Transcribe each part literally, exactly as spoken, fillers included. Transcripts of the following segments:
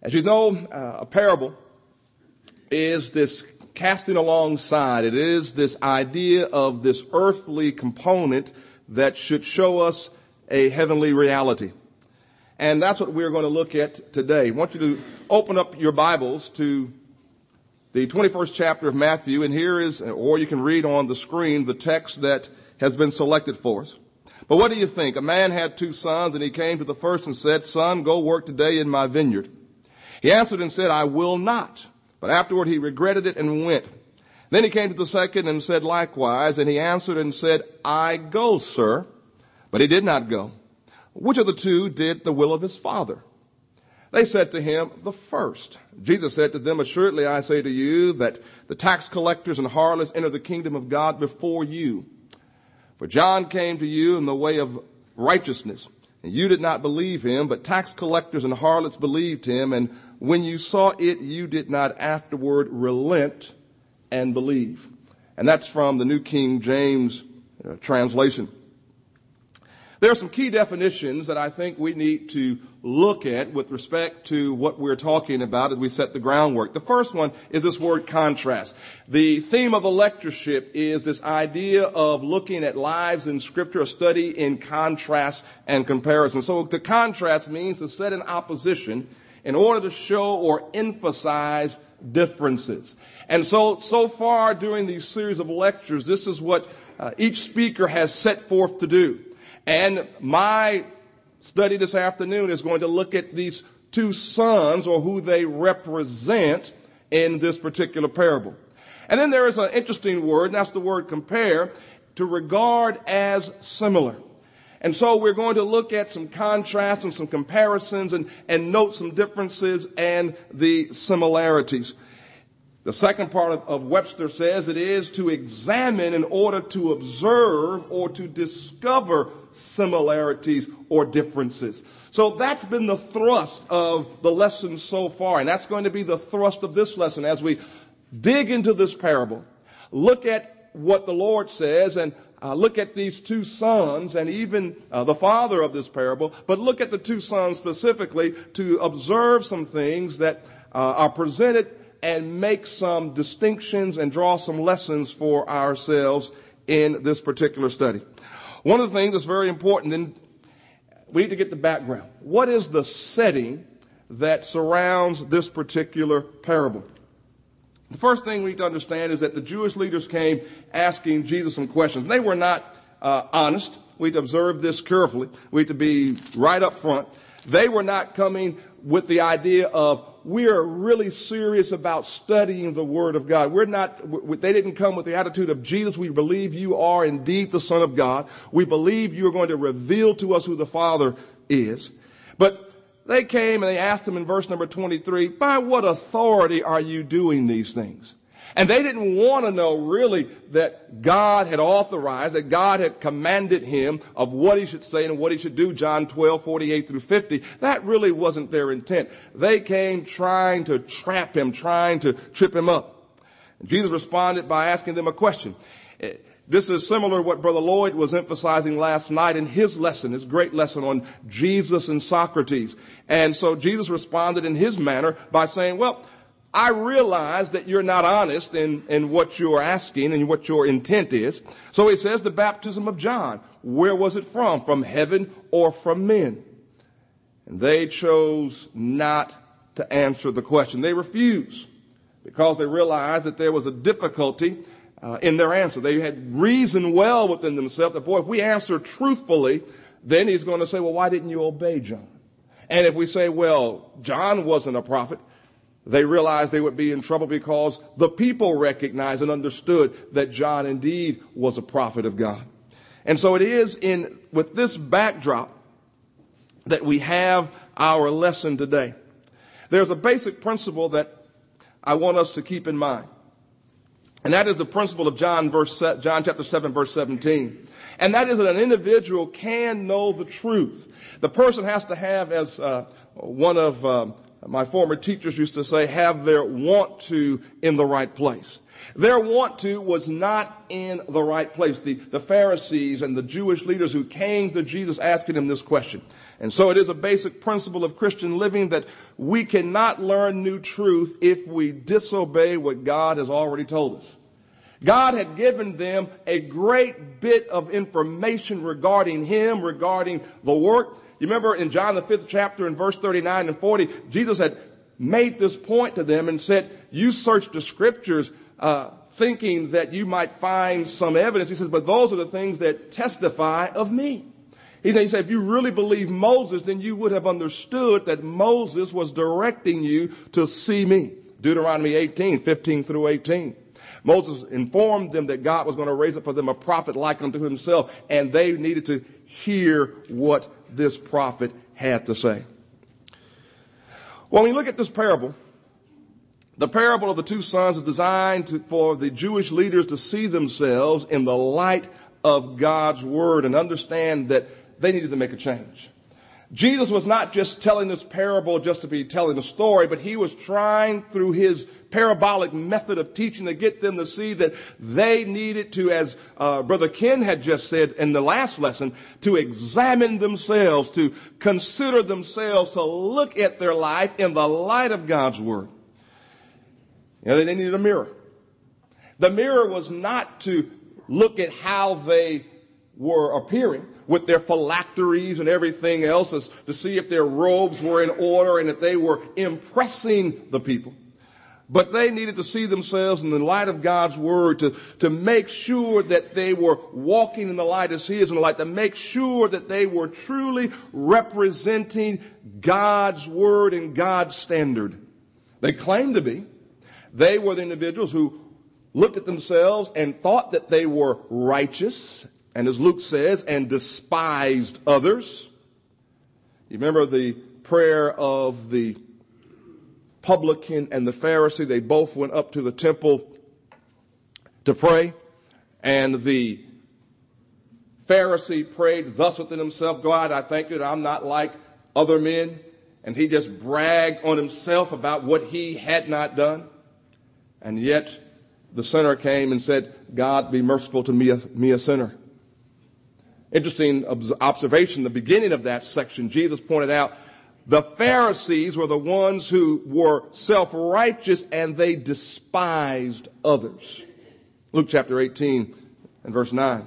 As you know, uh, a parable is this casting alongside. It is this idea of this earthly component that should show us a heavenly reality. And that's what we're going to look at today. I want you to open up your Bibles to the twenty-first chapter of Matthew, and here is, or you can read on the screen, the text that has been selected for us. But what do you think? A man had two sons, and he came to the first and said, "Son, go work today in my vineyard." He answered and said, "I will not." But afterward he regretted it and went. Then he came to the second and said likewise, and he answered and said, "I go, sir." But he did not go. Which of the two did the will of his father? They said to him, "The first." Jesus said to them, "Assuredly I say to you that the tax collectors and harlots enter the kingdom of God before you. For John came to you in the way of righteousness, and you did not believe him, but tax collectors and harlots believed him, and when you saw it, you did not afterward relent and believe." And that's from the New King James uh, translation. There are some key definitions that I think we need to look at with respect to what we're talking about as we set the groundwork. The first one is this word contrast. The theme of the lectureship is this idea of looking at lives in Scripture, a study in contrast and comparison. So the contrast means to set in opposition in order to show or emphasize differences. And so, so far during these series of lectures, this is what uh, each speaker has set forth to do. And my study this afternoon is going to look at these two sons, or who they represent in this particular parable. And then there is an interesting word, and that's the word compare, to regard as similar. And so we're going to look at some contrasts and some comparisons and, and note some differences and the similarities. The second part of, of Webster says it is to examine in order to observe or to discover similarities or differences. So that's been the thrust of the lesson so far, and that's going to be the thrust of this lesson as we dig into this parable, look at what the Lord says, and uh, look at these two sons and even uh, the father of this parable, but look at the two sons specifically to observe some things that uh, are presented and make some distinctions and draw some lessons for ourselves in this particular study. One of the things that's very important, then we need to get the background. What is the setting that surrounds this particular parable? The first thing we need to understand is that the Jewish leaders came asking Jesus some questions. They were not uh, honest. We need to observe this carefully. We need to be right up front. They were not coming with the idea of, we are really serious about studying the Word of God. We're not, they didn't come with the attitude of, Jesus, we believe you are indeed the Son of God. We believe you're going to reveal to us who the Father is. But they came and they asked him in verse number twenty-three, by what authority are you doing these things? And they didn't want to know really that God had authorized, that God had commanded him of what he should say and what he should do, John twelve, forty-eight through fifty. That really wasn't their intent. They came trying to trap him, trying to trip him up. And Jesus responded by asking them a question. This is similar to what Brother Lloyd was emphasizing last night in his lesson, his great lesson on Jesus and Socrates. And so Jesus responded in his manner by saying, well, I realize that you're not honest in, in what you're asking and what your intent is. So he says, the baptism of John, where was it from? From heaven or from men? And they chose not to answer the question. They refused because they realized that there was a difficulty uh, in their answer. They had reasoned well within themselves that, boy, if we answer truthfully, then he's going to say, well, why didn't you obey John? And if we say, well, John wasn't a prophet, they realized they would be in trouble because the people recognized and understood that John indeed was a prophet of God. And so it is in with this backdrop that we have our lesson today. There's a basic principle that I want us to keep in mind. And that is the principle of John verse John chapter seven verse seventeen. And that is that an individual can know the truth. The person has to have, as uh, one of um, my former teachers used to say, have their want to in the right place. Their want to was not in the right place. The, the Pharisees and the Jewish leaders who came to Jesus asking him this question. And so it is a basic principle of Christian living that we cannot learn new truth if we disobey what God has already told us. God had given them a great bit of information regarding him, regarding the work. You remember in John the fifth chapter in verse thirty-nine and forty, Jesus had made this point to them and said, you search the scriptures uh, thinking that you might find some evidence. He says, but those are the things that testify of me. He said, he said, if you really believe Moses, then you would have understood that Moses was directing you to see me. Deuteronomy eighteen, fifteen through eighteen. Moses informed them that God was going to raise up for them a prophet like unto himself, and they needed to hear what this prophet had to say. Well, when you look at this parable, the parable of the two sons is designed to, for the Jewish leaders to see themselves in the light of God's word and understand that they needed to make a change. Jesus was not just telling this parable just to be telling a story, but he was trying through his parabolic method of teaching to get them to see that they needed to, as uh, Brother Ken had just said in the last lesson, to examine themselves, to consider themselves, to look at their life in the light of God's word. You know, they needed a mirror. The mirror was not to look at how they were appearing with their phylacteries and everything else, as to see if their robes were in order and if they were impressing the people. But they needed to see themselves in the light of God's word, to, to make sure that they were walking in the light as he is in the light, to make sure that they were truly representing God's word and God's standard. They claimed to be. They were the individuals who looked at themselves and thought that they were righteous, and as Luke says, and despised others. You remember the prayer of the publican and the Pharisee? They both went up to the temple to pray, and the Pharisee prayed thus within himself, God, I thank you that I'm not like other men. And he just bragged on himself about what he had not done. And yet the sinner came and said, God, be merciful to me, a, me a sinner. Interesting observation, the beginning of that section, Jesus pointed out the Pharisees were the ones who were self-righteous and they despised others. Luke chapter eighteen and verse nine.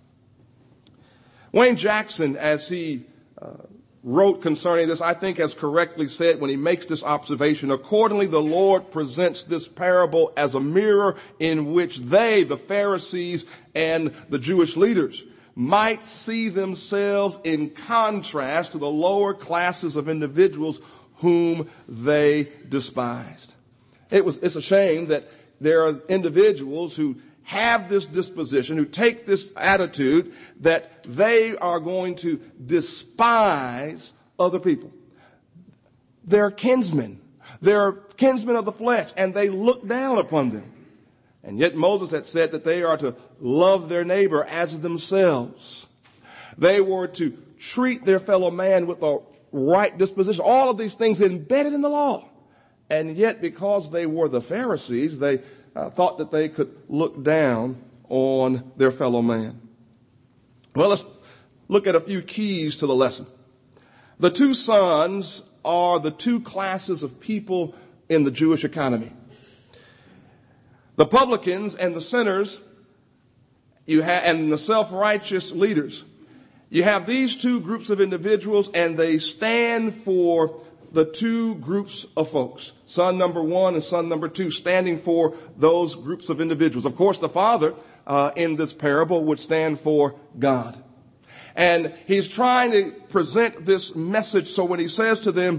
Wayne Jackson, as he uh, wrote concerning this, I think has correctly said when he makes this observation, accordingly the Lord presents this parable as a mirror in which they, the Pharisees and the Jewish leaders, might see themselves in contrast to the lower classes of individuals whom they despised. It was, it's a shame that there are individuals who have this disposition, who take this attitude that they are going to despise other people. They're kinsmen. They're kinsmen of the flesh, and they look down upon them. And yet Moses had said that they are to love their neighbor as themselves. They were to treat their fellow man with a right disposition. All of these things embedded in the law. And yet because they were the Pharisees, they uh, thought that they could look down on their fellow man. Well, let's look at a few keys to the lesson. The two sons are the two classes of people in the Jewish economy. The publicans and the sinners, you have, and the self-righteous leaders. You have these two groups of individuals, and they stand for the two groups of folks. Son number one and son number two, standing for those groups of individuals. Of course, the father uh, in this parable would stand for God. And he's trying to present this message. So when he says to them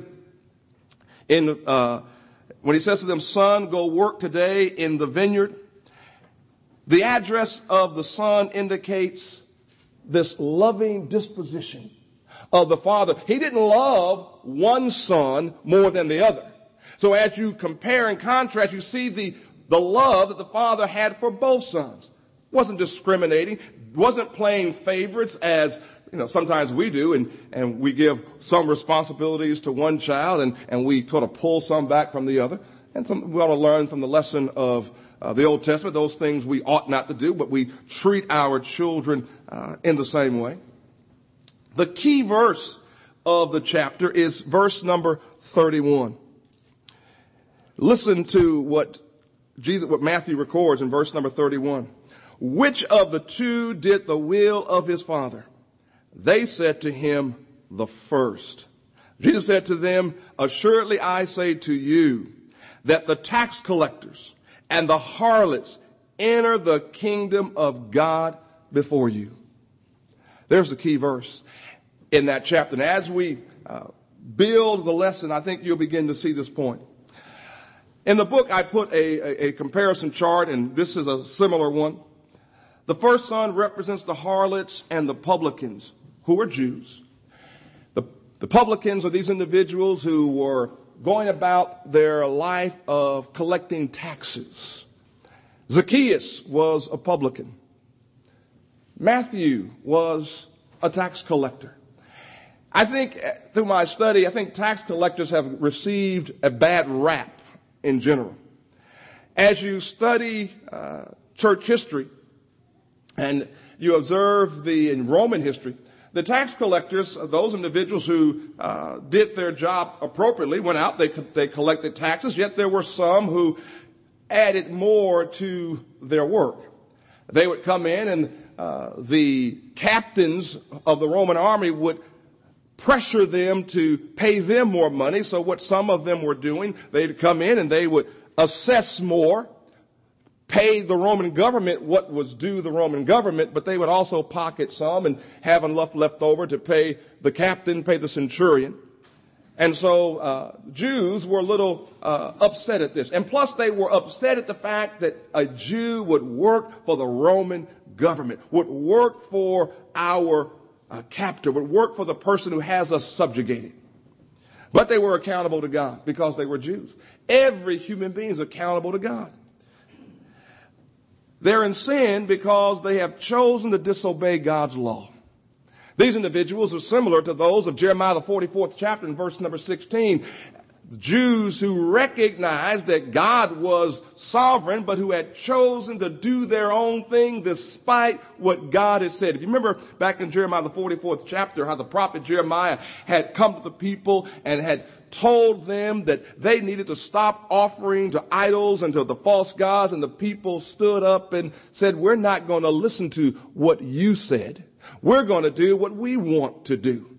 in uh When he says to them, son, go work today in the vineyard, the address of the son indicates this loving disposition of the father. He didn't love one son more than the other. So as you compare and contrast, you see the, the love that the father had for both sons. Wasn't discriminating, wasn't playing favorites as you know, sometimes we do, and, and we give some responsibilities to one child, and, and we sort of pull some back from the other. And some, we ought to learn from the lesson of uh, the Old Testament, those things we ought not to do, but we treat our children uh, in the same way. The key verse of the chapter is verse number thirty-one. Listen to what Jesus, what Matthew records in verse number thirty-one. Which of the two did the will of his father? They said to him, the first. Jesus said to them, assuredly I say to you that the tax collectors and the harlots enter the kingdom of God before you. There's the key verse in that chapter. And as we uh, build the lesson, I think you'll begin to see this point. In the book, I put a, a, a comparison chart, and this is a similar one. The first son represents the harlots and the publicans, who are Jews. The, the publicans are these individuals who were going about their life of collecting taxes. Zacchaeus was a publican. Matthew was a tax collector. I think through my study, I think tax collectors have received a bad rap in general. As you study uh, church history and you observe the in Roman history, the tax collectors, those individuals who uh, did their job appropriately, went out, they they collected taxes, yet there were some who added more to their work. They would come in and uh, the captains of the Roman army would pressure them to pay them more money. So what some of them were doing, they'd come in and they would assess more, pay the Roman government what was due the Roman government, but they would also pocket some and have enough left over to pay the captain, pay the centurion. And so uh, Jews were a little uh, upset at this. And plus they were upset at the fact that a Jew would work for the Roman government, would work for our uh, captor, would work for the person who has us subjugated. But they were accountable to God because they were Jews. Every human being is accountable to God. They're in sin because they have chosen to disobey God's law. These individuals are similar to those of Jeremiah, the forty-fourth chapter, in verse number sixteen. The Jews who recognized that God was sovereign, but who had chosen to do their own thing despite what God had said. If you remember back in Jeremiah, the forty-fourth chapter, how the prophet Jeremiah had come to the people and had told them that they needed to stop offering to idols and to the false gods, and the people stood up and said, we're not going to listen to what you said. We're going to do what we want to do.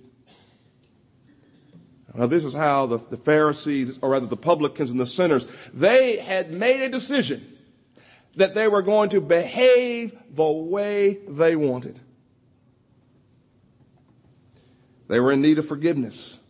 Now, this is how the, the Pharisees, or rather the publicans and the sinners, they had made a decision that they were going to behave the way they wanted. They were in need of forgiveness.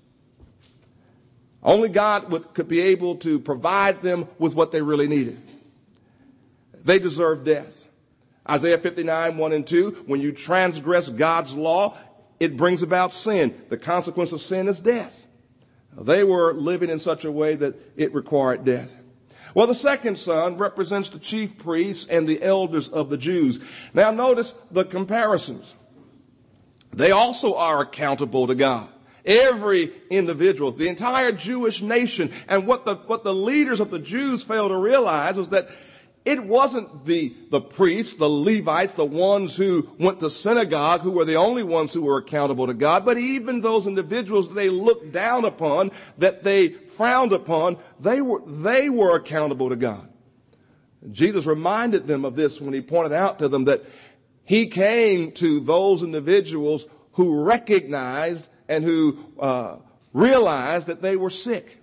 Only God would, could be able to provide them with what they really needed. They deserved death. Isaiah fifty-nine, one and two, when you transgress God's law, it brings about sin. The consequence of sin is death. They were living in such a way that it required death. Well, the second son represents the chief priests and the elders of the Jews. Now notice the comparisons. They also are accountable to God. Every individual, the entire Jewish nation. And what the, what the leaders of the Jews failed to realize was that it wasn't the, the priests, the Levites, the ones who went to synagogue, who were the only ones who were accountable to God, but even those individuals they looked down upon, that they frowned upon, they were, they were accountable to God. Jesus reminded them of this when he pointed out to them that he came to those individuals who recognized and who uh, realized that they were sick.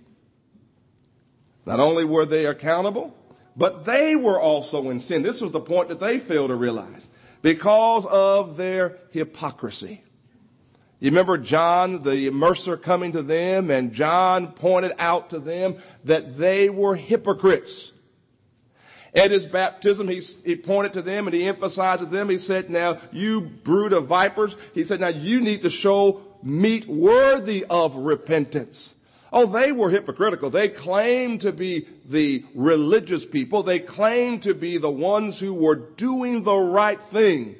Not only were they accountable, but they were also in sin. This was the point that they failed to realize because of their hypocrisy. You remember John, the immerser, coming to them, and John pointed out to them that they were hypocrites. At his baptism, he, he pointed to them and he emphasized to them, he said, now, you brood of vipers, he said, now you need to show meat worthy of repentance. Oh, they were hypocritical. They claimed to be the religious people. They claimed to be the ones who were doing the right thing,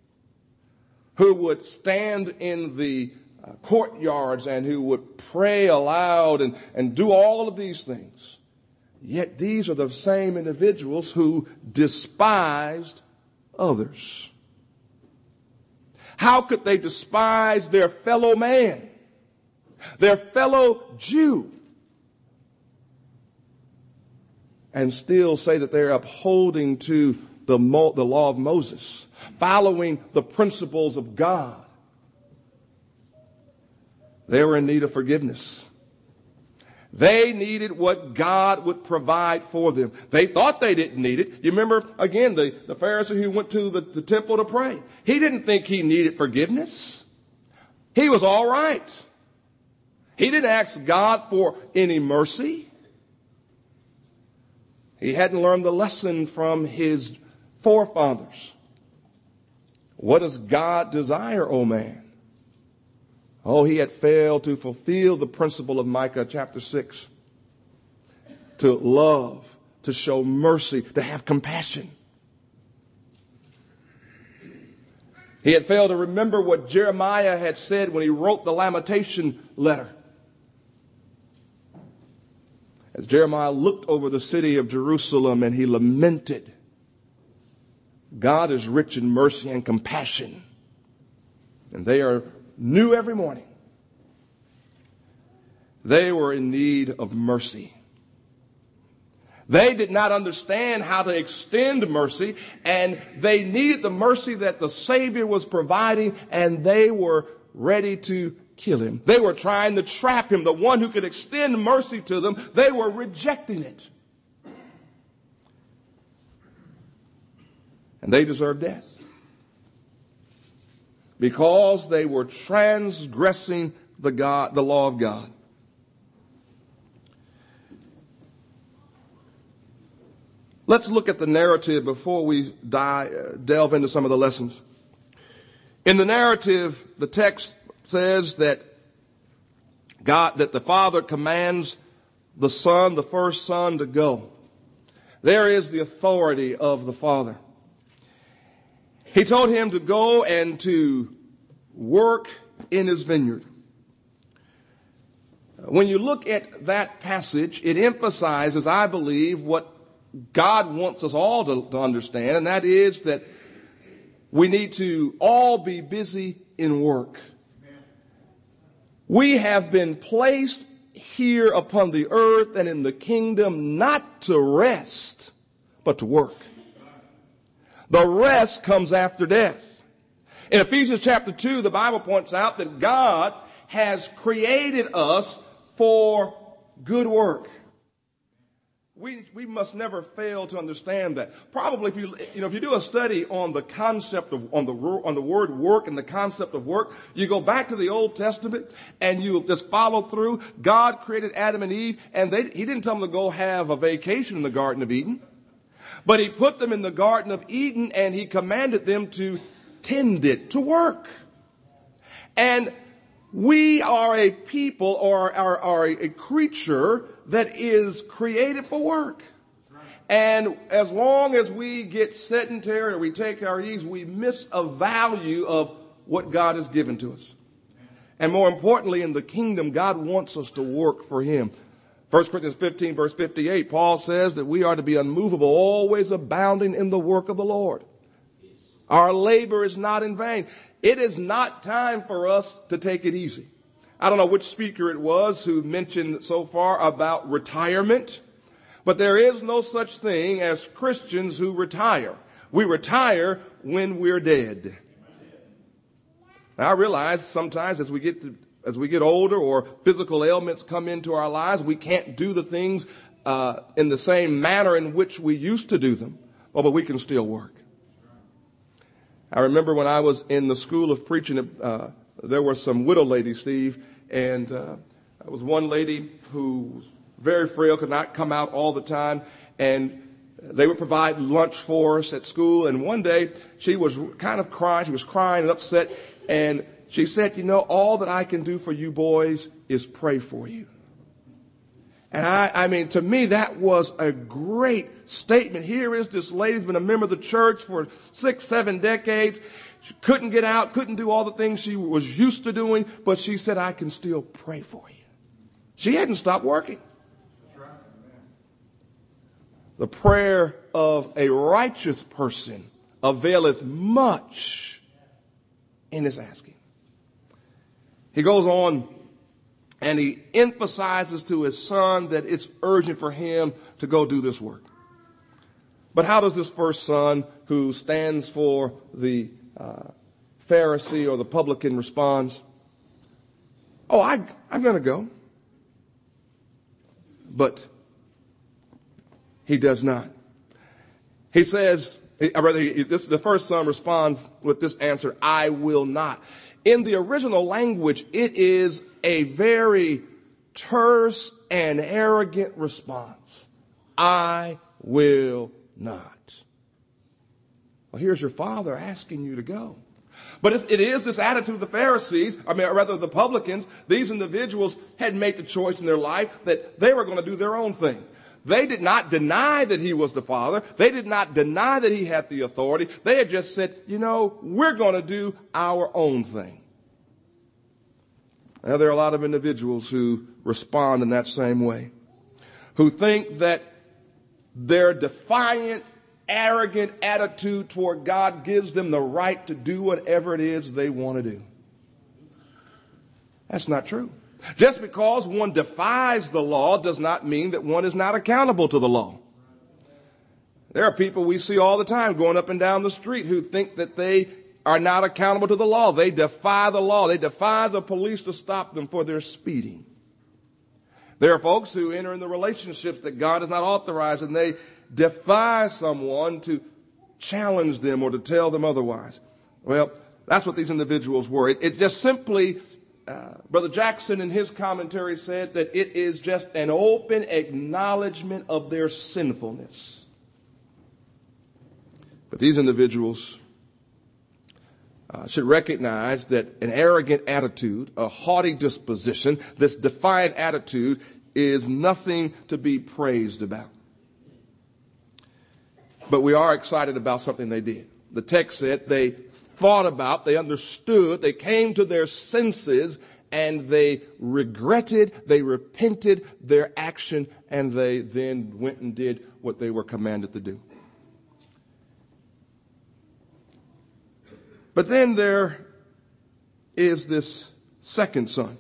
who would stand in the uh, courtyards and who would pray aloud and, and do all of these things. Yet these are the same individuals who despised others. How could they despise their fellow man? their fellow Jew, and still say that they're upholding to the, Mo- the law of Moses, following the principles of God. They were in need of forgiveness. They needed what God would provide for them. They thought they didn't need it. You remember, again, the, the Pharisee who went to the, the temple to pray. He didn't think he needed forgiveness. He was all right. He didn't ask God for any mercy. He hadn't learned the lesson from his forefathers. What does God desire, O man? Oh, he had failed to fulfill the principle of Micah chapter six. To love, to show mercy, to have compassion. He had failed to remember what Jeremiah had said when he wrote the Lamentation letter. As Jeremiah looked over the city of Jerusalem and he lamented, God is rich in mercy and compassion, and they are new every morning. They were in need of mercy. They did not understand how to extend mercy, and they needed the mercy that the Savior was providing, and they were ready to kill him. They were trying to trap him, the one who could extend mercy to them. They were rejecting it. And they deserved death because they were transgressing the God, the law of God. Let's look at the narrative before we dive, uh, delve into some of the lessons. In the narrative, the text says that God, that the Father commands the Son, the first son, to go. There is the authority of the Father. He told him to go and to work in his vineyard. When you look at that passage, it emphasizes, I believe, what God wants us all to, to understand, and that is that we need to all be busy in work. We have been placed here upon the earth and in the kingdom not to rest, but to work. The rest comes after death. In Ephesians chapter two, the Bible points out that God has created us for good work. We, we must never fail to understand that. Probably if you, you know, if you do a study on the concept of, on the, on the word work and the concept of work, you go back to the Old Testament and you just follow through. God created Adam and Eve, and they, he didn't tell them to go have a vacation in the Garden of Eden, but he put them in the Garden of Eden and he commanded them to tend it, to work. And we are a people or are, are a creature that is created for work. And as long as we get sedentary or we take our ease, we miss a value of what God has given to us. And more importantly, in the kingdom, God wants us to work for him. First Corinthians fifteen, verse fifty-eight, Paul says that we are to be unmovable, always abounding in the work of the Lord. Our labor is not in vain. It is not time for us to take it easy. I don't know which speaker it was who mentioned so far about retirement, but there is no such thing as Christians who retire. We retire when we're dead. Now, I realize sometimes as we get to, as we get older or physical ailments come into our lives, we can't do the things uh, in the same manner in which we used to do them. Oh, but we can still work. I remember when I was in the school of preaching, uh, there were some widow ladies, Steve, and uh, there was one lady who was very frail, could not come out all the time, and they would provide lunch for us at school. And one day she was kind of crying. She was crying and upset, and she said, you know, all that I can do for you boys is pray for you. And I, I mean, to me, that was a great statement. Here is this lady who's been a member of the church for six, seven decades. She couldn't get out, couldn't do all the things she was used to doing, but she said, I can still pray for you. She hadn't stopped working. The prayer of a righteous person availeth much in his asking. He goes on And he emphasizes to his son that it's urgent for him to go do this work. But how does this first son, who stands for the uh, Pharisee or the publican, responds? Oh, I, I'm going to go. But he does not. He says, or rather, he, this, the first son responds with this answer, I will not. In the original language, it is a very terse and arrogant response. I will not. Well, here's your father asking you to go. But it's, it is this attitude of the Pharisees, I mean, or rather the publicans. These individuals had made the choice in their life that they were going to do their own thing. They did not deny that he was the Father. They did not deny that he had the authority. They had just said, you know, we're going to do our own thing. Now, there are a lot of individuals who respond in that same way, who think that their defiant, arrogant attitude toward God gives them the right to do whatever it is they want to do. That's not true. Just because one defies the law does not mean that one is not accountable to the law. There are people we see all the time going up and down the street who think that they are not accountable to the law. They defy the law. They defy the police to stop them for their speeding. There are folks who enter into relationships that God has not authorized, and they defy someone to challenge them or to tell them otherwise. Well, that's what these individuals were. It, it just simply... Uh, Brother Jackson in his commentary said that it is just an open acknowledgement of their sinfulness. But these individuals uh, should recognize that an arrogant attitude, a haughty disposition, this defiant attitude is nothing to be praised about. But we are excited about something they did. The text said they thought about, they understood, they came to their senses, and they regretted, they repented their action, and they then went and did what they were commanded to do. But then there is this second son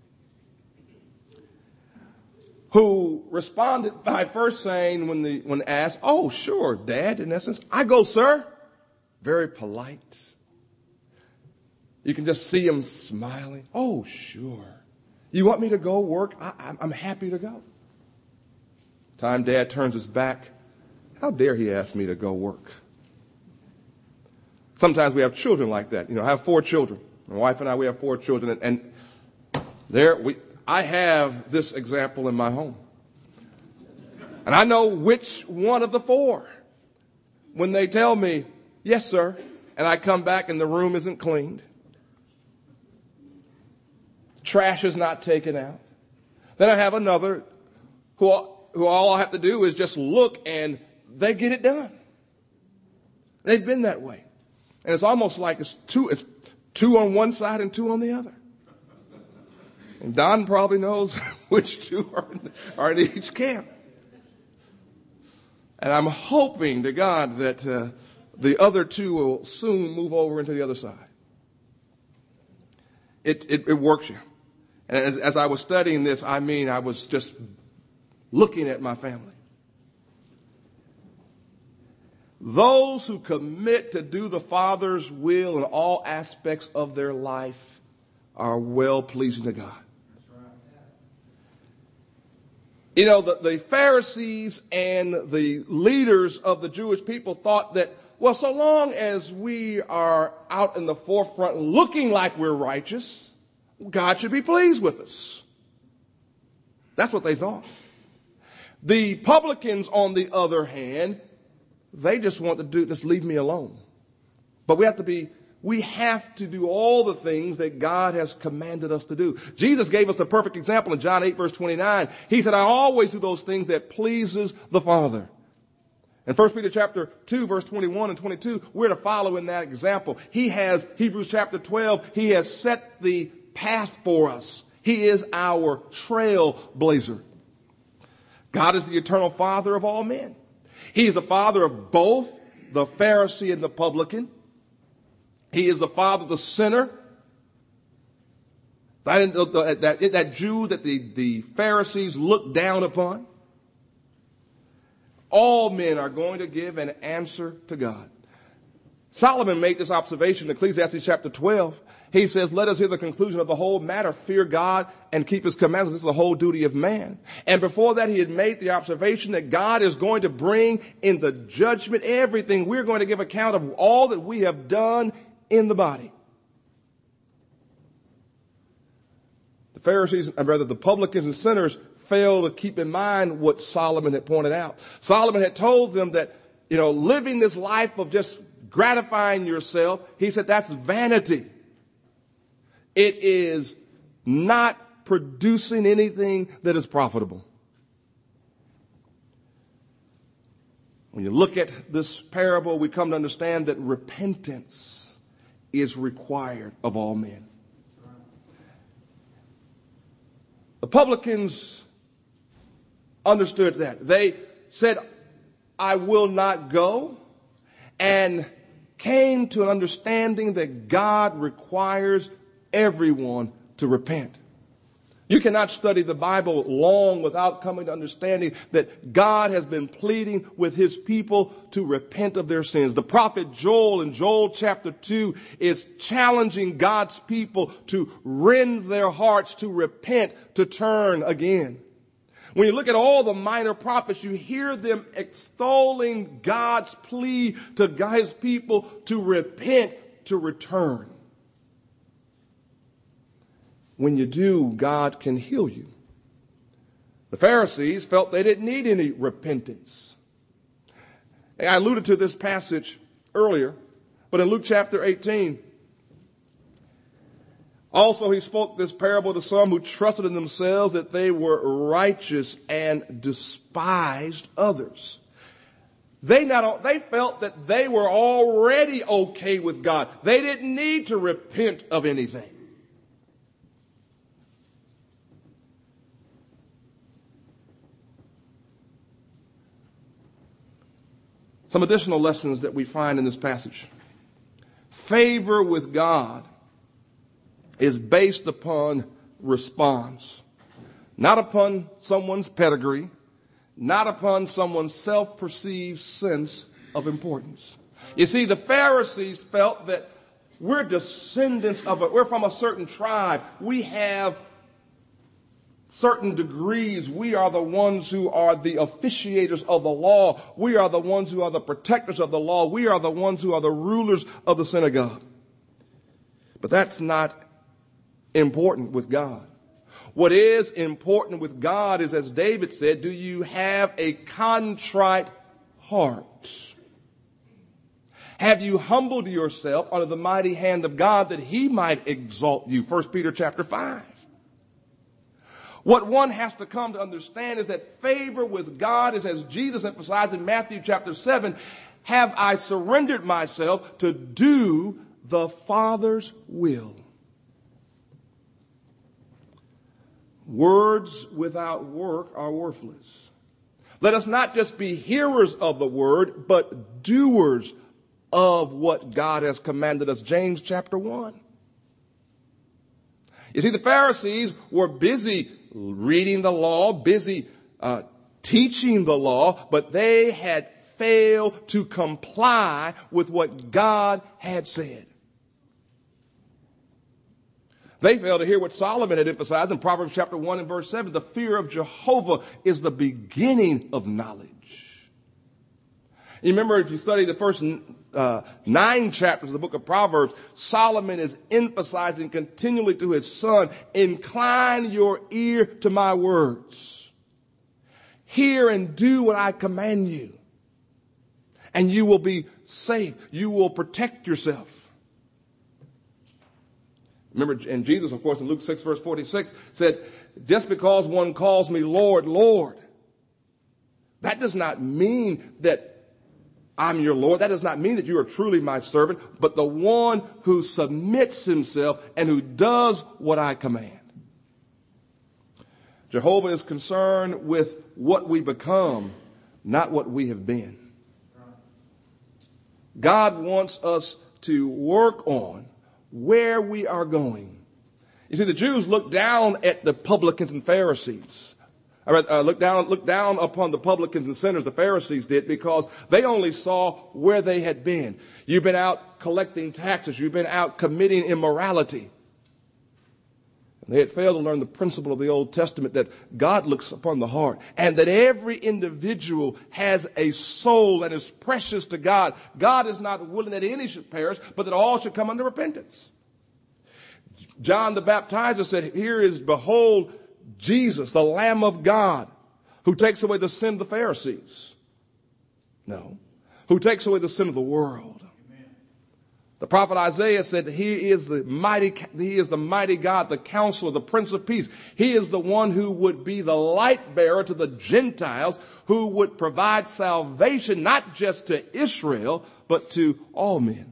who responded by first saying, when the when asked, oh, sure, Dad, in essence, I go, sir. Very polite. You can just see him smiling. Oh, sure. You want me to go work? I, I'm, I'm happy to go. Time Dad turns his back. How dare he ask me to go work? Sometimes we have children like that. You know, I have four children. My wife and I, we have four children. And, and there we, I have this example in my home. And I know which one of the four. When they tell me, yes, sir, and I come back and the room isn't cleaned, trash is not taken out. Then I have another who, who all I have to do is just look and they get it done. They've been that way. And it's almost like it's two, it's two on one side and two on the other. And Don probably knows which two are in, are in each camp. And I'm hoping to God that uh, the other two will soon move over into the other side. It, it, it works you. And as, as I was studying this, I mean, I was just looking at my family. Those who commit to do the Father's will in all aspects of their life are well pleasing to God. You know, the, the Pharisees and the leaders of the Jewish people thought that, well, so long as we are out in the forefront looking like we're righteous, God should be pleased with us. That's what they thought. The publicans, on the other hand, they just want to do, just leave me alone. But we have to be, we have to do all the things that God has commanded us to do. Jesus gave us the perfect example in John eight, verse twenty-nine. He said, I always do those things that pleases the Father. In First Peter chapter two, verse twenty-one and twenty-two, we're to follow in that example. He has, Hebrews chapter twelve, he has set the path for us. He is our trailblazer. God is the eternal Father of all men. He is the Father of both the Pharisee and the publican. He is the Father of the sinner, That, that, that Jew that the, the Pharisees looked down upon. All men are going to give an answer to God. Solomon made this observation in Ecclesiastes chapter twelve. He says, let us hear the conclusion of the whole matter. Fear God and keep his commandments. This is the whole duty of man. And before that, he had made the observation that God is going to bring in the judgment everything. We're going to give account of all that we have done in the body. The Pharisees, and rather the publicans and sinners, failed to keep in mind what Solomon had pointed out. Solomon had told them that, you know, living this life of just gratifying yourself, he said that's vanity. It is not producing anything that is profitable. When you look at this parable, we come to understand that repentance is required of all men. The publicans understood that. They said, I will not go, and came to an understanding that God requires everyone to repent. You cannot study the Bible long without coming to understanding that God has been pleading with his people to repent of their sins. The prophet Joel in Joel chapter two is challenging God's people to rend their hearts, to repent, to turn again. When you look at all the minor prophets, you hear them extolling God's plea to his people to repent, to return. When you do, God can heal you. The Pharisees felt they didn't need any repentance. I alluded to this passage earlier, but in Luke chapter eighteen, also he spoke this parable to some who trusted in themselves that they were righteous and despised others. They not, they felt that they were already okay with God. They didn't need to repent of anything. Some additional lessons that we find in this passage. Favor with God is based upon response, not upon someone's pedigree, not upon someone's self-perceived sense of importance. You see, the Pharisees felt that we're descendants of it. We're from a certain tribe. We have certain degrees. We are the ones who are the officiators of the law. We are the ones who are the protectors of the law. We are the ones who are the rulers of the synagogue. But that's not important with God. What is important with God is, as David said, do you have a contrite heart? Have you humbled yourself under the mighty hand of God that he might exalt you? First Peter chapter five. What one has to come to understand is that favor with God is, as Jesus emphasized in Matthew chapter seven, have I surrendered myself to do the Father's will. Words without work are worthless. Let us not just be hearers of the word, but doers of what God has commanded us. James chapter one. You see, the Pharisees were busy reading the law, busy uh, teaching the law, but they had failed to comply with what God had said. They failed to hear what Solomon had emphasized in Proverbs chapter one and verse seven. The fear of Jehovah is the beginning of knowledge. You remember, if you study the first uh, nine chapters of the book of Proverbs, Solomon is emphasizing continually to his son, incline your ear to my words. Hear and do what I command you. And you will be safe. You will protect yourself. Remember, and Jesus, of course, in Luke six, verse forty-six, said, just because one calls me Lord, Lord, that does not mean that I'm your Lord. That does not mean that you are truly my servant, but the one who submits himself and who does what I command. Jehovah is concerned with what we become, not what we have been. God wants us to work on where we are going. You see, the Jews looked down at the publicans and Pharisees. Uh, look down, look down upon the publicans and sinners, the Pharisees did, because they only saw where they had been. You've been out collecting taxes. You've been out committing immorality. And they had failed to learn the principle of the Old Testament that God looks upon the heart and that every individual has a soul that is precious to God. God is not willing that any should perish, but that all should come unto repentance. John the Baptizer said, here is, behold, Jesus, the Lamb of God, who takes away the sin of the Pharisees. No, who takes away the sin of the world. Amen. The prophet Isaiah said that he is the mighty, he is the mighty God, the counselor, the Prince of Peace. He is the one who would be the light bearer to the Gentiles, who would provide salvation not just to Israel, but to all men.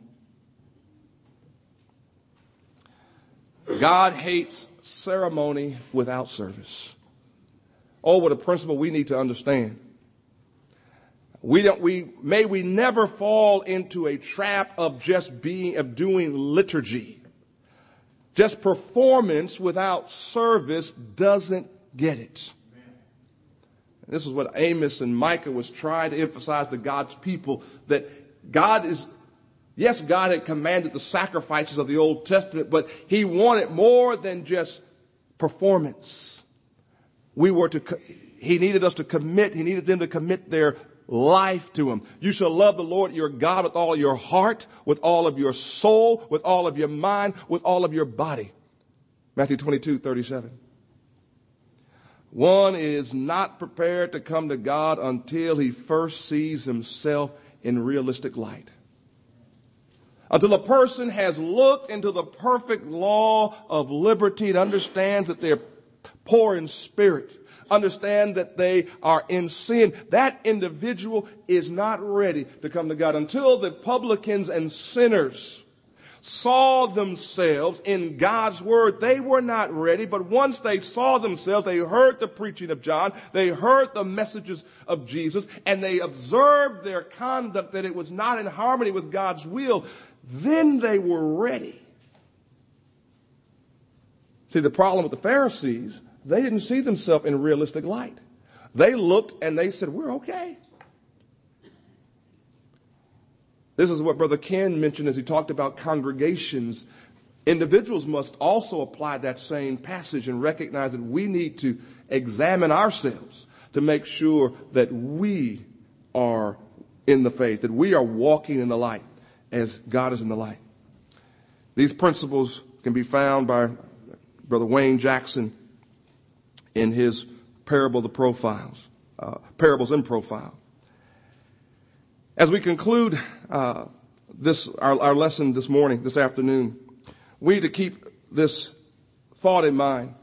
God hates ceremony without service. Oh, what a principle we need to understand. We don't, we, may we never fall into a trap of just being, of doing liturgy. Just performance without service doesn't get it. And this is what Amos and Micah was trying to emphasize to God's people, that God is, yes, God had commanded the sacrifices of the Old Testament, but he wanted more than just performance. We were to, he needed us to commit, he needed them to commit their life to him. You shall love the Lord your God with all your heart, with all of your soul, with all of your mind, with all of your body. Matthew twenty-two thirty-seven. One is not prepared to come to God until he first sees himself in realistic light. Until a person has looked into the perfect law of liberty and understands that they're poor in spirit, understand that they are in sin, that individual is not ready to come to God. Until the publicans and sinners saw themselves in God's word, they were not ready. But once they saw themselves, they heard the preaching of John, they heard the messages of Jesus, and they observed their conduct that it was not in harmony with God's will, then they were ready. See, the problem with the Pharisees, they didn't see themselves in realistic light. They looked and they said, we're okay. This is what Brother Ken mentioned as he talked about congregations. Individuals must also apply that same passage and recognize that we need to examine ourselves to make sure that we are in the faith, that we are walking in the light as God is in the light. These principles can be found by Brother Wayne Jackson in his parable of the profiles, uh, parables in profile. As we conclude uh, this our, our lesson this morning, this afternoon, we need to keep this thought in mind.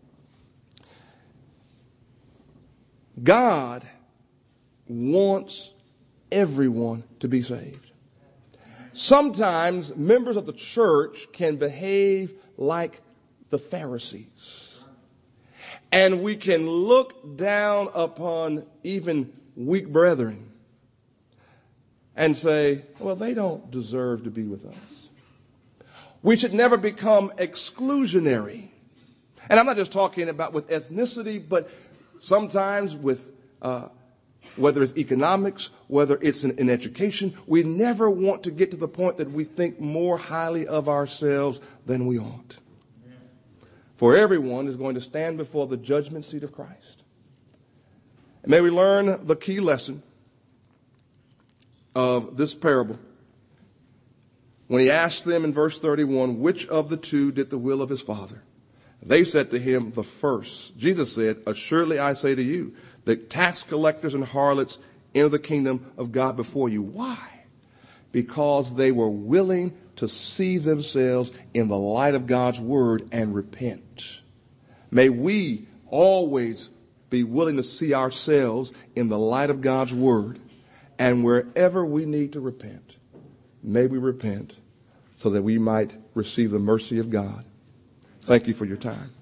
God wants everyone to be saved. Sometimes members of the church can behave like the Pharisees. And we can look down upon even weak brethren and say, well, they don't deserve to be with us. We should never become exclusionary. And I'm not just talking about with ethnicity, but sometimes with uh, whether it's economics, whether it's in, in education, we never want to get to the point that we think more highly of ourselves than we ought. For everyone is going to stand before the judgment seat of Christ. And may we learn the key lesson of this parable. When he asked them in verse thirty-one, which of the two did the will of his father? They said to him, the first. Jesus said, assuredly I say to you, that tax collectors and harlots enter the kingdom of God before you. Why? Because they were willing to see themselves in the light of God's word and repent. May we always be willing to see ourselves in the light of God's word, and wherever we need to repent, may we repent so that we might receive the mercy of God. Thank you for your time.